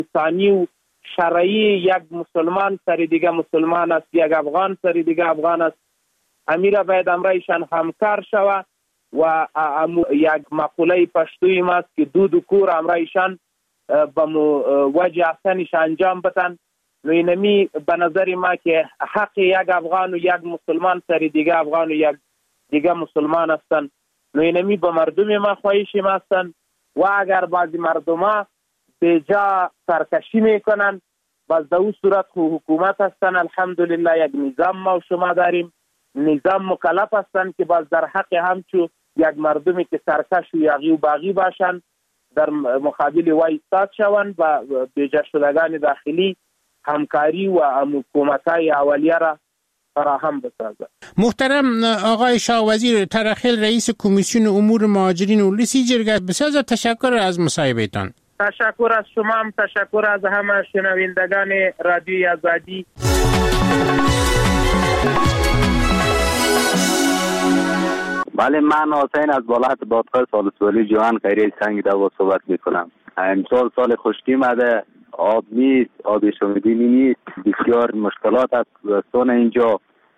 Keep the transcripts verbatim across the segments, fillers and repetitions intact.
انسانی و شرعی یک مسلمان سر دیگه مسلمان است، یک افغان سر دیگه افغان است. امیر باید امرایشان همکار شوه و یک مقوله پشتوی ماست که دود و کور امرایشان به وجه احسنش انجام بدن. نو اینمی به نظر ما که حق یک افغان و یک مسلمان سر دیگه افغان و یک دیگه مسلمان هستن. نو اینمی به مردم ما خواهشی ما هستن و اگر بعضی مردم ها بیجا سرکشی میکنن باز در اون صورت حکومت هستن. الحمدلله یک نظام ما و شما داریم، نظام مکلف هستن که باز در حق همچو یک مردمی که سرکش و یقی و باغی باشن در مقابل وای ایستاد شوند و بیجا شدگان داخلی همکاری و حکومت‌های اولیه را فراهم بسازد. محترم آقای شاه وزیر ترخیل، رئیس کمیسیون امور مهاجرین و لیسی جرگه، بسیار تشکر از مصاحبهتان. تشکر از شما هم، تشکر از همه شنوندگان رادیوی آزادی. بله، من حسین از بالات دادگاه سالسولی جوان خیریه سنگ دوا صحبت میکنم. امسال سال خشکی مده، آب نیست، آب شومیدنی نیست، بسیار مشکلات است. دوستان اینجا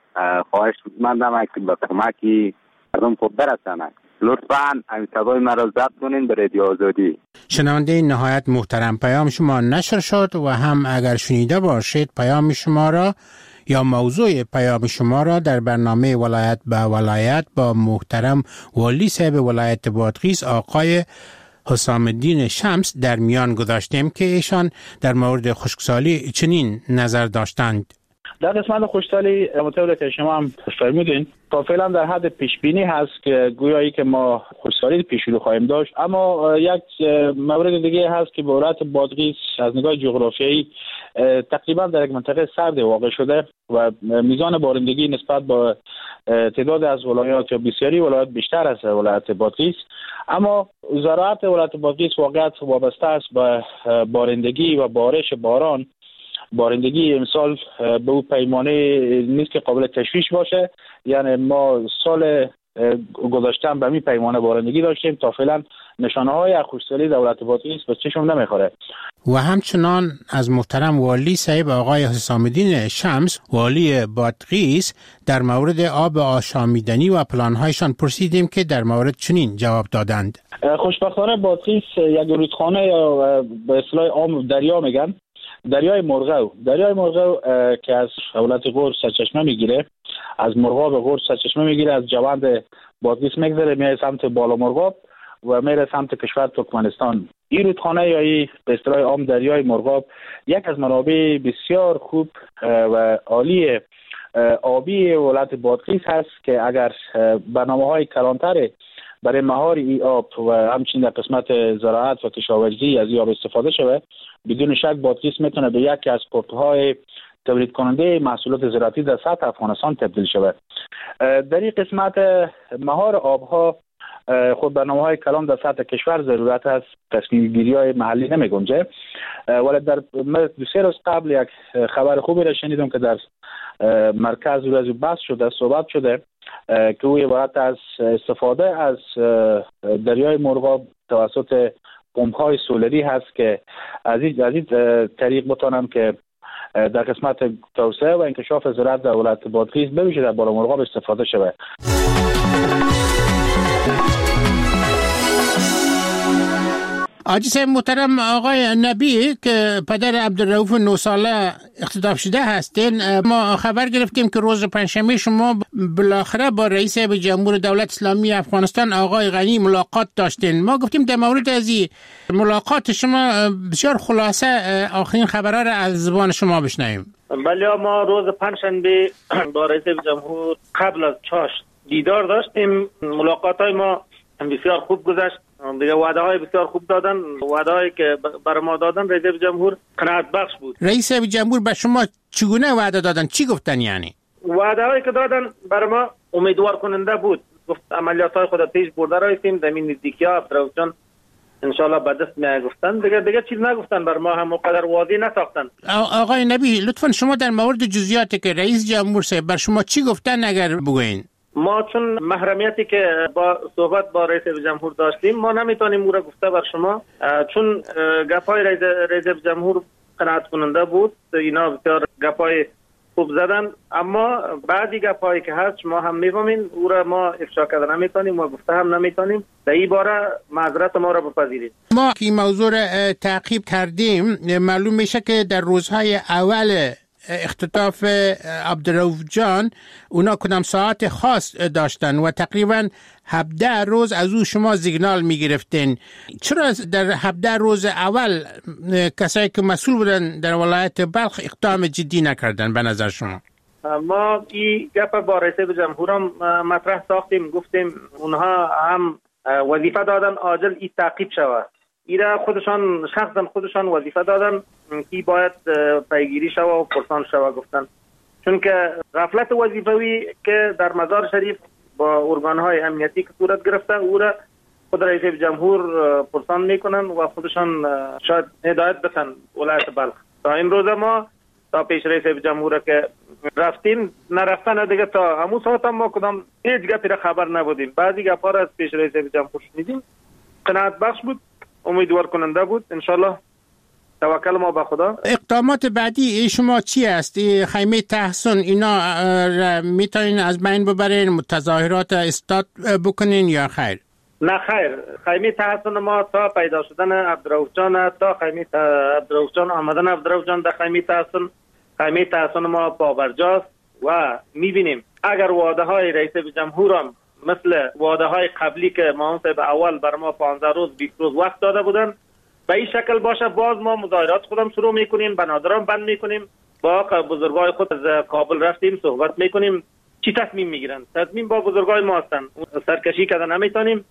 خواهش مندم که به کمکی مردم خود برسند. لطفاً این صدای مرا ضبط کنین به رادیو آزادی. شنونده نهایت محترم، پیام شما نشر شد و هم اگر شنیده باشید پیام شما را یا موضوع پیام شما را در برنامه ولایت به ولایت با محترم والی صاحب ولایت بادغیس آقای حسام الدین شمس در میان گذاشتیم که ایشان در مورد خشکسالی چنین نظر داشتند. در قسمت خشکسالی مطابق که شما هم فرمودین تا فعلا در حد پیش بینی هست که گویایی که ما خشکسالی پیش رو خواهیم داشت، اما یک مورد دیگه هست که به ولایت بادغیس از نگاه جغرافیایی تقریبا در یک منطقه سرد واقع شده و میزان بارندگی نسبت با تعداد از ولایات یا بسیاری ولایات بیشتر از ولایت بادغیس، اما زراعت ولایت بادغیس واقعا وابسته است به بارندگی و بارش باران. بارندگی امسال به او پیمانه نیست که قابل تشویش باشه، یعنی ما سال گذشته به می پیمانه بارندگی داشتیم. تا فعلا نشانه های خشکسالی دولت بادغیس به چشم نمیخوره. و همچنان از محترم والی صاحب آقای حسام الدین شمس والی بادغیس در مورد آب آشامیدنی و پلانهایشان پرسیدیم که در مورد چنین جواب دادند. خوشبختانه بادغیس یک رودخانه یا به اصطلاح عام دریا میگن، دریای مرغو دریای مرغو که از ولایت غور سرچشمه میگیره، از مرغاب غور سرچشمه میگیره، از جوند بادغیس میگذره میره سمت بالا مرغاب و میره سمت کشور ترکمنستان. این رودخانه یا این به اصطلاح عام دریای مرغاب یک از منابع بسیار خوب و عالی آبی ولایت بادغیس هست که اگر برنامه‌های کلانتر برای مهار ای آب و همچنین در قسمت زراعت و کشاورزی از ای آب استفاده شده، بدون شک بادغیس میتونه به یکی از پورت‌های تولید کننده محصولات زراعتی در سطح افغانستان تبدیل شود. در این قسمت مهار آبها خود برنامه‌های کلان در سطح کشور ضرورت است، تصمیم گیری‌های محلی نمی‌گنجه. ولی در دو سه روز قبل یک خبر خوبی را شنیدم که در مرکز روز بحث شده، صحبت شده که او عبارت از استفاده از دریای مرغاب توسط پمپ‌های سولری هست که از این از این طریق بتونم که در قسمت توسعه و انکشاف زراعت در ولایت بادغیس بویژه در بالا مرغاب استفاده شود. آجی صاحب محترم، آقای نبی که پدر عبدالرؤوف نه ساله اختطاف شده هستین، ما خبر گرفتیم که روز پنجشنبه شما بالاخره با رئیس جمهور دولت اسلامی افغانستان آقای غنی ملاقات داشتین. ما گفتیم در مورد از این ملاقات شما بسیار خلاصه آخرین خبرها را از زبان شما بشنویم. بله، ما روز پنجشنبه با رئیس جمهور قبل از چاشت دیدار داشتیم. ملاقات های ما بسیار خوب گذشت. دیگه وعده های بسیار خوب دادن، وعده هایی که بر ما دادن رئیس جمهور قناعت بخش بود. رئیس جمهور به شما چگونه وعده دادن؟ چی گفتن؟ یعنی وعده هایی که دادن بر ما امیدوار کننده بود. گفت عملیات های خود پیش برده راییم، در این نزدیکی ها عبدالرؤوف جان ان شاء الله به دست می گفتن. دیگه دیگه چیز نگفتن، بر ما هم قدر واضح نساختن. آقای نبی لطفا شما در مورد جزئیاتی که رئیس جمهور صاحب بر شما چی گفتن اگر بگوین؟ ما چون محرمیتی که با صحبت با رئیس جمهور داشتیم ما نمیتونیم او را گفته بر شما، چون گپای رئیس رئیس جمهور قناعت کننده بود. اینا بسیار گپای خوب زدن، اما بعضی گپایی که هست ما هم میفهمیم او را ما افشا کردن نمیتونیم و گفته هم نمیتونیم. در این باره معذرت ما را بپذیرید. ما که موضوع را تعقیب کردیم، معلوم میشه که در روزهای اول اختطاف عبدالرؤوف جان اونا کدام ساعت خاص داشتن و تقریبا هفده روز از او شما سیگنال میگرفتین. چرا در هفده روز اول کسایی که مسئول بودن در ولایت بلخ اقدام جدی نکردن به نظر شما؟ ما این گپ با رئیس جمهورم مطرح ساختیم، گفتیم اونها هم وظیفه دادن عاجل این تعقیب شود. ایره خودشان شخصا خودشان وظیفه دادن که باید پیگیری شود و پرسان شود گفتن، چون که غفلت وظیفوی که در مزار شریف با ارگانهای امنیتی که صورت گرفته او را خود رئیس جمهور پرسان میکنن و خودشان شاید هدایت بتن ولایت بلخ. تا این روز ما تا پیش رئیس جمهور که رفتیم نرفتن دیگه، تا همون ساعت ما کدام هیچ گپی را خبر نبودیم. بعضی گپا را از پیش رئیس جمهور شنیدیم، قناعت بخش بود، امیدوار کننده بود. انشالله توکل ما به خدا. اقدامات بعدی شما چی است؟ خیمه تحسن اینا میتونین از بین ببرین، تظاهرات استاد بکنین یا خیر؟ نه خیر، خیمه تحسن ما تا پیدا شدن عبدالرؤوف جان، تا خیمه عبدالرؤوف جان آمدن عبدالرؤوف جان در خیمه تحسن، خیمه تحسن ما پابرجاست و میبینیم اگر وعده های رئیس جمهور هم مثل وعده های قبلی که منصب اول بر ما پانزده روز بیست روز وقت داده بودن به این شکل باشه، باز ما مظاهرات خودم شروع میکنیم، بنادران بند میکنیم، با بزرگای خود از کابل رفتیم صحبت میکنیم چی تصمیم میگیرن. تصمیم با بزرگای ما هستن، سرکشی کردن نمیتونیم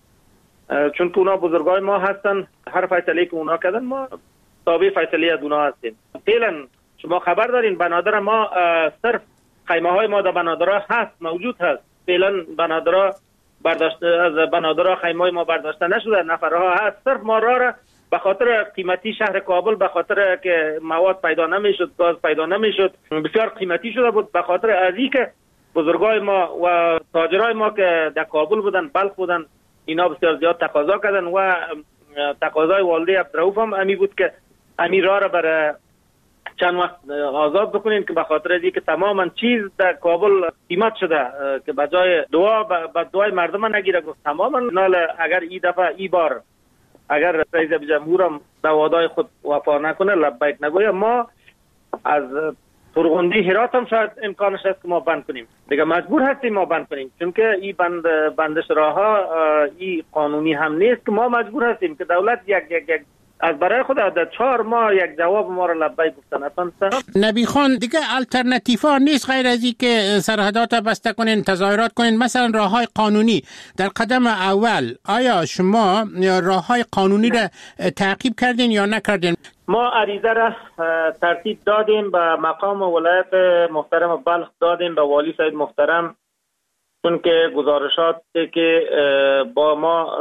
چون که اونا بزرگای ما هستن. هر فیصله که اونا کردن ما تابع فیصله از اونا هستیم. فعلا شما خبر دارین بنادر ما صرف خیمه های ما در بنادرها هست، موجود هست. فعلا بنادرها برداشته از بنادرها خیمه ما برداشته نشده، نفرها هست. صرف ما را به خاطر قیمتی شهر کابل، به خاطر که مواد پیدا نمیشد، گاز پیدا نمیشد، بسیار قیمتی شده بود. به خاطر ازی که بزرگای ما و تاجرای ما که در کابل بودن، بلخ بودن، اینا بسیار زیاد تقاضا کردن و تقاضای والده عبدالرؤوف هم امی بود که امی راه را برای چند وقت آزاد بکنین که به خاطر ازی که تماما چیز در کابل قیمت شده که بجای دعا به دعای مردم نگیره. گفت تماما نال اگر این دفعه ای بار اگر رئیس جمهورم به وعده‌های خود وفا نکنه، لبیک نگویه، ما از فرغندی هرات هم شاید امکانش هست که ما بند کنیم. دیگه مجبور هستیم ما بند کنیم، چون که این بند بندش راهها این قانونی هم نیست که ما مجبور هستیم که دولت یک یک یک از برای خود در چهار ماه یک جواب ما را لبیک گفتن. اصلا نبی خان دیگه الटरनेटिव نیست غیر از این که سرحدات بسته کنین، تظاهرات کنین، مثلا راههای قانونی. در قدم اول آیا شما راههای قانونی را تعقیب کردین یا نکردین؟ ما عریضه را ترتیب دادیم به مقام ولایت محترم بلخ، دادیم به والی صاحب محترم، چون که گزارشات که با ما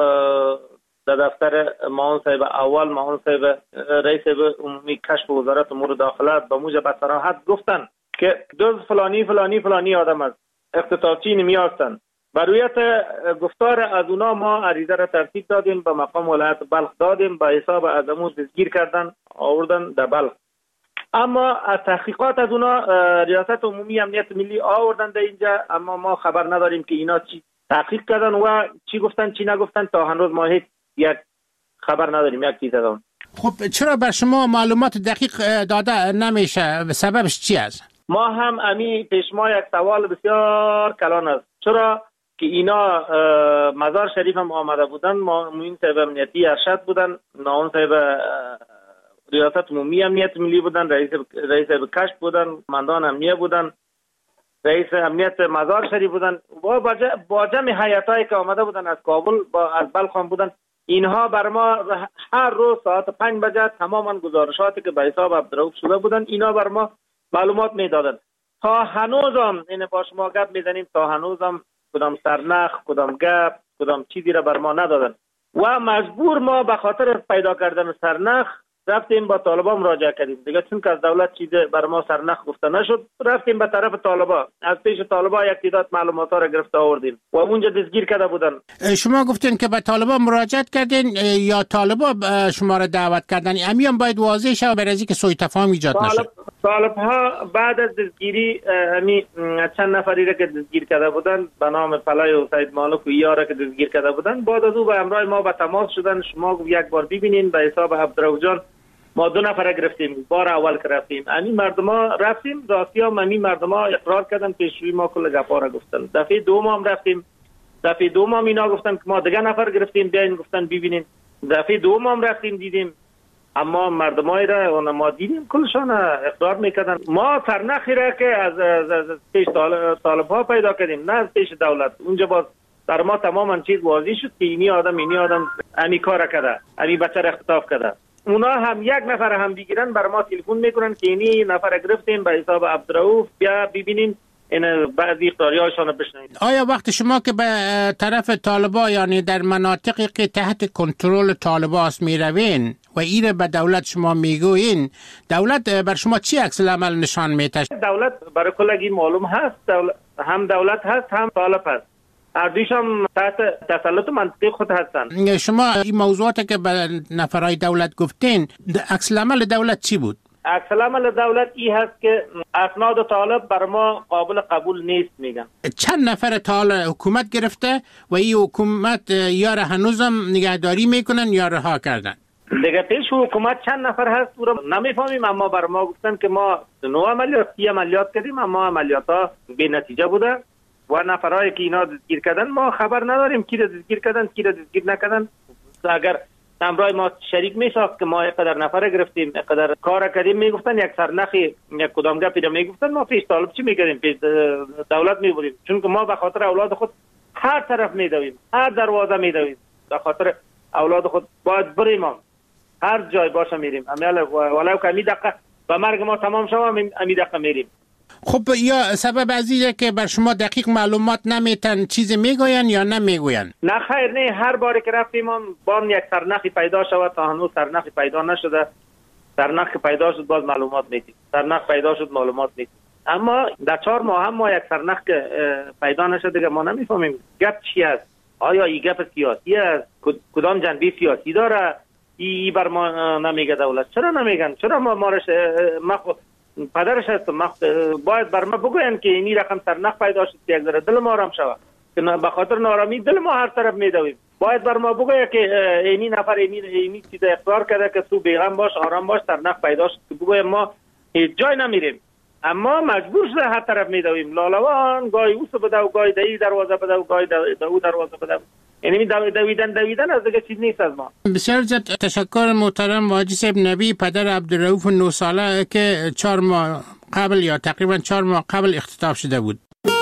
در دفتر معاون صاحب اول، معاون صاحب رئیس عمومی کشف وزارت امور داخله به موجب صراحت گفتن که دوز فلانی فلانی فلانی آدم است، اختطافچی نمی هستند. برویت گفتار از اونا ما عریضه را ترتیب دادیم به مقام ولایت بلخ، دادیم به حساب از امور دستگیر کردن آوردن در بلخ. اما از تحقیقات از اونا ریاست عمومی امنیت ملی آوردن در اینجا، اما ما خبر نداریم که اینا چی تحقیق کردن و چی گفتن چی نگفتن. تا هنوز ما هیچ یک خبر نداریم یک چیز دادم. خب چرا بر شما معلومات دقیق داده نمیشه؟ سببش چی است؟ ما هم امی پیش ما یک سوال بسیار کلان است. چرا که اینا مزار شریف هم آمده بودن، معاون صاحب امنیتی ارشد بودن، معاون صاحب ریاست عمومی امنیت ملی بودن، رئیس رئیس کشف بودن، مندان امنیه بودن، رئیس امنیت مزار شریف بودن و با جمع هیئتایی که آمده بودن از کابل با از بلخ بودن. اینها بر ما هر روز ساعت پنج بجه تماما گزارشاتی که به حساب عبدالرؤوف شده بودن اینا بر ما معلومات میدادن. تا هنوزم این با شما گپ میزنیم، تا هنوزم کدام سرنخ، کدام گپ، کدام چیزی را بر ما ندادن و مجبور ما به خاطر پیدا کردن سرنخ رفتیم با طالبان مراجعه کردیم دیگه، چون که از دولت چیزی بر ما سرنخ گفته نشد، رفتیم به طرف طالبان، از پیش طالبان یک تعداد معلومات ها را گرفته آوردیم و اونجا دستگیر کرده بودن. شما گفتین که به طالبان مراجعه کردین یا طالبان شما را دعوت کردن؟ امیان باید واضح شه برای اینکه سوء تفاهم ایجاد نشه. طالب ها بعد از دستگیری امی چند نفری را که دستگیر کرده بودن به نام فلای و سید مالک و یارا که دستگیر کرده بودن، بعد از او به همراه ما به تماس شدن. شما یک بار ببینین به حساب عبدالرؤوف جان ما دو نفر گرفتیم. بار اول که رفتیم امی مردما رفتیم راستی هم امی مردما اقرار کردن، پیشوی ما کل گپا را گفتن. دفعه دوم هم رفتیم، دفعه دوم هم اینا گفتن که ما دیگه نفر گرفتیم بیاین، گفتن ببینین. دفعه دوم هم رفتیم دیدیم، اما مردمای را و ما دیدیم کلشان اقرار میکردن. ما سرنخی را که از, از, از پیش طالب ها پیدا کردیم، نه از پیش دولت. اونجا باز در ما تماما چیز واضح شد که اینی آدم اینی آدم امی کار کرده، امی بچه را اختطاف کرده. اونا هم یک نفر هم بگیرن بر ما تلفن میکنن که اینی نفر گرفتیم به حساب عبدالرؤوف، بیا ببینین این بعضی اقراریاشون بشنوید. آیا وقت شما که به طرف طالبا یعنی در مناطقی که تحت کنترل طالبا است میروین و ایره به دولت شما میگوین، دولت بر شما چی عکس العمل نشان میده؟ دولت برای کلگی معلوم هست، دولت هم دولت هست هم طالب هست، هر دویش هم تحت تسلط منطقی خود هستن. شما این موضوعاتی که به نفرای دولت گفتین، عکس العمل دولت چی بود؟ عکس العمل دولت این هست که اسناد طالب بر ما قابل قبول نیست میگن. چند نفر طالب حکومت گرفته و این حکومت یا را هنوزم نگهداری میکنن یا رها کردن؟ دیگه پیش حکومت چند نفر هست او را نمیفهمیم، اما بر ما گفتن که ما نو عملیات سی عملیات کردیم، اما عملیات ها بی نتیجه بوده و نفرهایی که اینا دستگیر کردن ما خبر نداریم کی را دستگیر کردن کی را دستگیر نکردن. اگر همراه ما شریک میساخت که ما اینقدر نفر گرفتیم اینقدر کار کردیم، میگفتن یک سرنخی یک کدام گپی را میگفتن، ما پیش طالب چی میکردیم؟ پیش دولت میبودیم، چون که ما به خاطر اولاد خود هر طرف میدویم، هر دروازه میدویم، به خاطر اولاد خود باید بریم، هر جای باشه میریم، ولو که امی دقیقه به مرگ ما تمام شد امی دقیقه میریم. خب یا سبب ازیه که بر شما دقیق معلومات نمیتن چیزی میگوین یا نمیگوین؟ نه خیر، نه، هر باری که رفتیم بام یک سرنخی پیدا شود، تا هنوز سرنخی پیدا نشده. سرنخی پیدا شد باز معلومات میدیم، سرنخ پیدا شد معلومات میدیم، اما در چهار ماه هم ما یک سرنخ پیدا نشده دیگه ما نمیفهمیم گپ چی است. آیا این گپ سیاسی است؟ کدام جنبه سیاسی داره؟ ای بر ما نمیگه دولت. چرا نمیگن؟ چرا ما مارش ما پدرش هست، باید بر ما بگوین که اینی رقم سرنخ پیدا شد که یک ذره دل ما آرام شود، که به خاطر نارامی دل ما هر طرف میدویم. باید بر ما بگوید که اینی نفر اینی اینی چیز اقرار کرده که تو بیغم باش، آرام باش، سرنخ پیدا شد، که بگویم ما هیچ جای نمیریم، اما مجبور شده هر طرف میدویم. لالوان گاهی اوسو بده و گاهی دهی دروازه بده و گاهی دو دروازه بده، یعنی دویدن دویدن از دیگه چیز نیست از ما. بسیار زیاد تشکر محترم حاجی صاحب نبی، پدر عبدالرؤوف نه ساله که چهار ماه قبل یا تقریبا چهار ماه قبل اختطاف شده بود.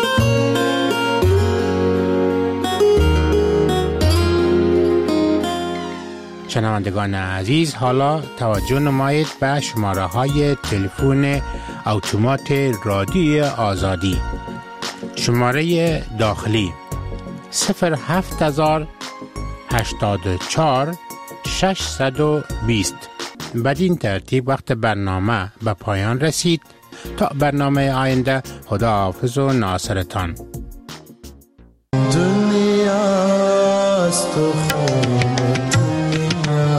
شنوندگان عزیز، حالا توجه نمایید به شماره های تلفن اتومات رادیو آزادی. شماره داخلی صفر هفت هزار هشتاد و چهار ششصد و بیست. بدین ترتیب وقت برنامه به پایان رسید. تا برنامه آینده، خدا حافظ و ناصرتان. دنیا است و خون دنیا،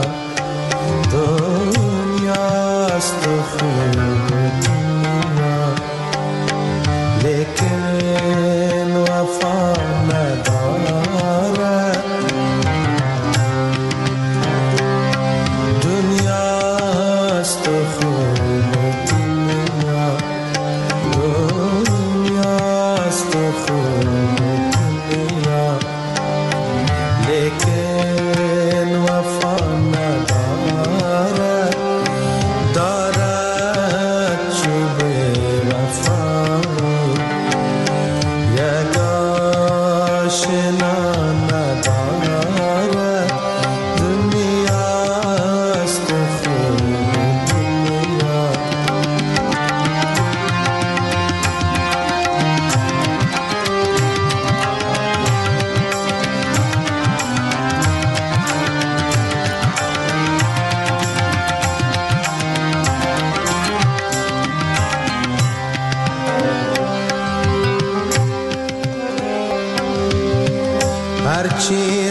دنیا است و خون دنیا، لیکن وفا ندارد. دنیا است و خون دنیا، دنیا است و خون دنیا، لیکن هرچی